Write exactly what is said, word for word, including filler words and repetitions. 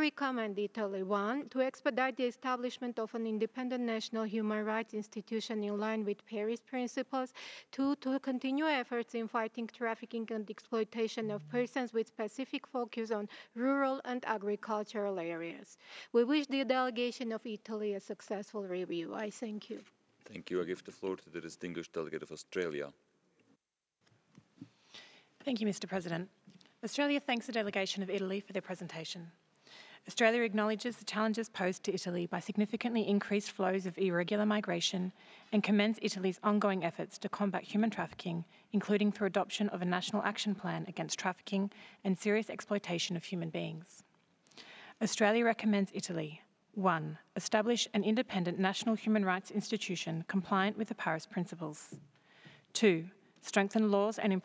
recommend Italy, one, to expedite the establishment of an independent national human rights institution in line with Paris principles, two, to continue efforts in fighting trafficking and exploitation of persons with specific focus on rural and agricultural areas. We wish the delegation of Italy a successful review. I thank you. Thank you. I give the floor to the distinguished delegate of Australia. Thank you, Mister President. Australia thanks the delegation of Italy for their presentation. Australia acknowledges the challenges posed to Italy by significantly increased flows of irregular migration and commends Italy's ongoing efforts to combat human trafficking, including through adoption of a national action plan against trafficking and serious exploitation of human beings. Australia recommends Italy, one, establish an independent national human rights institution compliant with the Paris Principles. Two, strengthen laws and